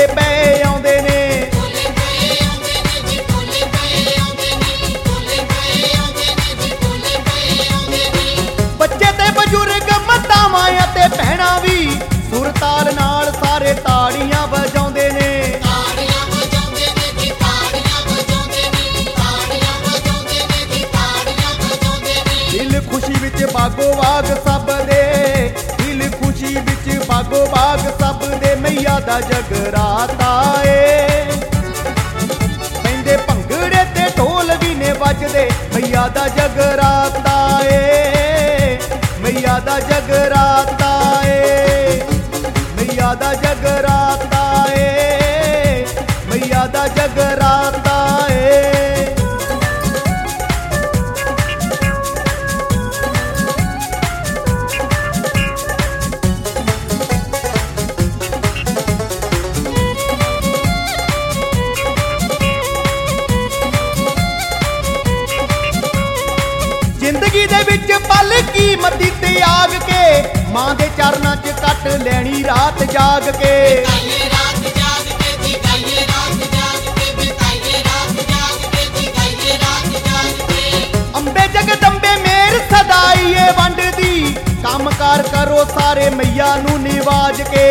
ਪਏ ਆਉਂਦੇ ਨੇ। ਬੱਚੇ ਤੇ ਬਜ਼ੁਰਗ ਮਾਤਾਵਾਂ ਅਤੇ ਭੈਣਾਂ ਵੀ ਸੁਰ ਤਾਲ ਨਾਲ ਸਾਰੇ ਤਾੜੀਆਂ ਵਜਾਉਂਦੇ ਨੇ। ਦਿਲ ਖੁਸ਼ੀ ਵਿੱਚ ਬਾਗੋ ਬਾਗ ਸਭ ਦੇ, ਦਿਲ ਖੁਸ਼ੀ ਵਿੱਚ ਬਾਗੋ ਬਾਗ ਸਭ ਦੇ, ਮਈਆ ਦਾ ਜਗਰਾਤਾ ਏ। ਪੈਂਦੇ ਭੰਗੜੇ ਤੇ ਢੋਲ ਵੀ ਨੇ ਵੱਜਦੇ, ਮਈਆ ਦਾ ਜਗਰਾਤਾ ਏ, ਮਈਆ ਦਾ ਜਗਰਾਤਾ ਏ, ਮਈਆ ਦਾ ਜਗਰਾਤਾ ਏ, ਮਈਆ ਦਾ ਜਗਰਾਤਾ ਏ। ਜ਼ਿੰਦਗੀ ਦੇ ਵਿੱਚ ਪਲ ਕੀਮਤੀ ਤਿਆਗ ਕੇ, ਮਾਂ ਦੇ ਚਰਨਾਂ 'ਚ ਕੱਟ ਲੈਣੀ ਰਾਤ ਜਾਗ ਕੇ। ਅੰਬੇ ਜਗਦੰਬੇ ਮੇਰ ਸਦਾਈ ਏ ਵੰਡਦੀ, ਕੰਮਕਾਰ ਕਰੋ ਸਾਰੇ ਮਈਆ ਨੂੰ ਨਿਵਾਜ ਕੇ।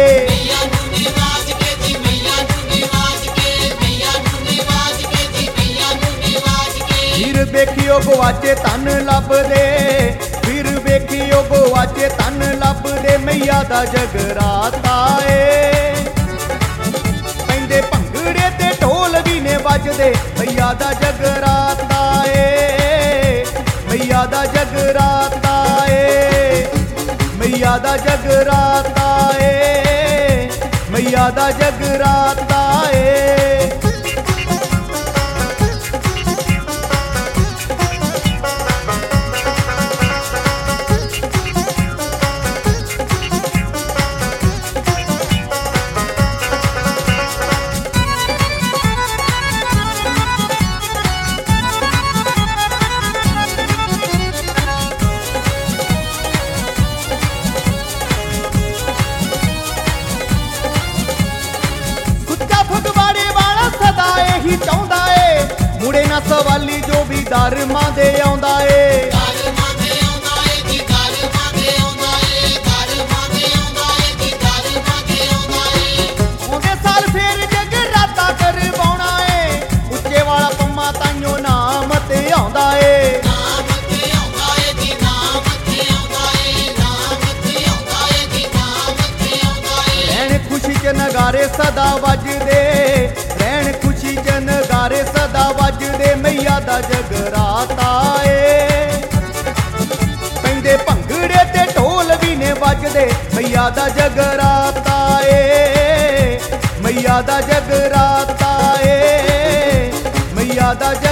ਫਿਰ ਵੇਖਿਓ ਗਵਾਚੇ ਧਨ ਲੱਭਦੇ, ਫਿਰ ਵੇਖਿਓ ਗਵਾਚੇ ਧਨ ਲੱਭਦੇ, ਮਈਆ ਦਾ ਜਗਰਾਤਾ ਏ। ਪੈਂਦੇ ਭੰਗੜੇ ਤੇ ਢੋਲ ਵੀ ਨੇ ਵੱਜਦੇ, ਮਈਆ ਦਾ ਜਗਰਾਤਾ ਏ, ਮਈਆ ਦਾ ਜਗਰਾਤਾ ਏ, ਮਈਆ ਦਾ ਜਗਰਾਤਾ ਏ, ਮਈਆ ਦਾ ਜਗਰਾਤਾ ਏ। ਚਾਹੁੰਦਾ ਏ ਮੁੜੇ ਨਾ ਸਵਾਲੀ ਜੋ ਵੀ ਦਰ ਮਾਂ ਦੇ ਆਉਂਦਾ ਏ। ਆਉਂਦੇ ਸਾਲ ਫੇਰ ਜਗਰਾਤਾ ਕਰਵਾਉਣਾ ਏ, ਉੱਚੇ ਵਾਲਾ ਪੰਮਾ ਤਾਈਓ ਨਾਮ ਤੇ ਆਉਂਦਾ ਏ। ਰਹਿਣ ਖੁਸ਼ੀ ਚ ਨਗਾਰੇ ਸਦਾ ਵੱਜਦੇ, ਰਹਿਣ ਖੁਸ਼ੀ ਚ ਨਗਾਰੇ ਸਦਾ ਵੱਜਦੇ, ਮਈਆ ਦਾ ਜਗਰਾਤਾ ਏ। ਪੈਂਦੇ ਭੰਗੜੇ ਤੇ ਢੋਲ ਵੀ ਨੇ ਵੱਜਦੇ, ਮਈਆ ਦਾ ਜਗਰਾਤਾ ਏ, ਮਈਆ ਦਾ ਜਗਰਾਤਾ ਏ, ਮਈਆ ਦਾ